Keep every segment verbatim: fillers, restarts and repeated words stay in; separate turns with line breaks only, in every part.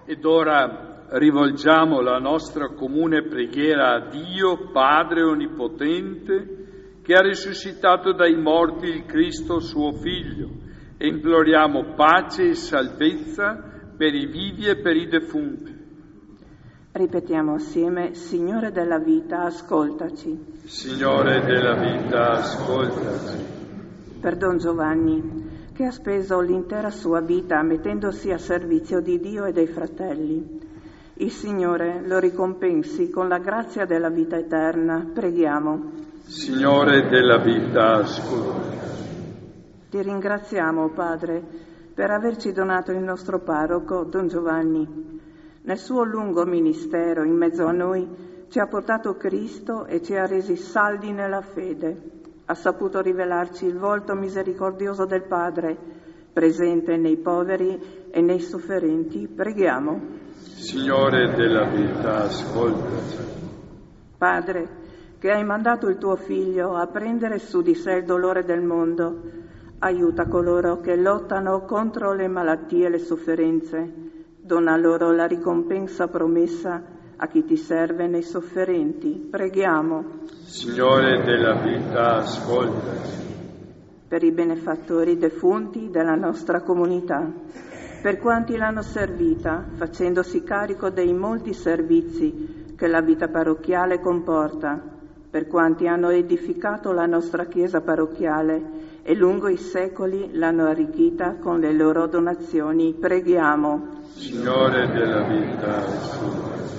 Ed ora rivolgiamo la nostra comune preghiera a Dio, Padre Onnipotente, che ha risuscitato dai morti il Cristo suo Figlio, e imploriamo pace e salvezza per i vivi e per i defunti.
Ripetiamo assieme: Signore della vita, ascoltaci.
Signore della vita, ascoltaci.
Per Don Giovanni, che ha speso l'intera sua vita mettendosi a servizio di Dio e dei fratelli, il Signore lo ricompensi con la grazia della vita eterna. Preghiamo.
Signore della vita, ascoltaci.
Ti ringraziamo, Padre, per averci donato il nostro parroco, Don Giovanni. Nel suo lungo ministero in mezzo a noi ci ha portato Cristo e ci ha resi saldi nella fede. Ha saputo rivelarci il volto misericordioso del Padre, presente nei poveri e nei sofferenti. Preghiamo.
Signore della vita, ascoltaci.
Padre, che hai mandato il tuo Figlio a prendere su di sé il dolore del mondo, aiuta coloro che lottano contro le malattie e le sofferenze. Dona loro la ricompensa promessa a chi ti serve nei sofferenti. Preghiamo.
Signore della vita, ascoltaci.
Per i benefattori defunti della nostra comunità, per quanti l'hanno servita, facendosi carico dei molti servizi che la vita parrocchiale comporta, per quanti hanno edificato la nostra chiesa parrocchiale e lungo i secoli l'hanno arricchita con le loro donazioni. Preghiamo.
Signore della vita, ascoltaci.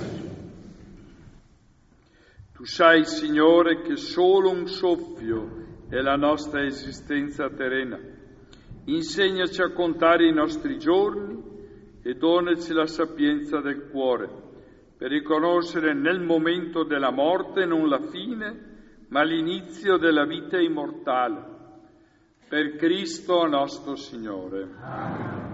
Tu sai, Signore, che solo un soffio è la nostra esistenza terrena. Insegnaci a contare i nostri giorni e donaci la sapienza del cuore, per riconoscere nel momento della morte non la fine, ma l'inizio della vita immortale. Per Cristo nostro Signore. Amen.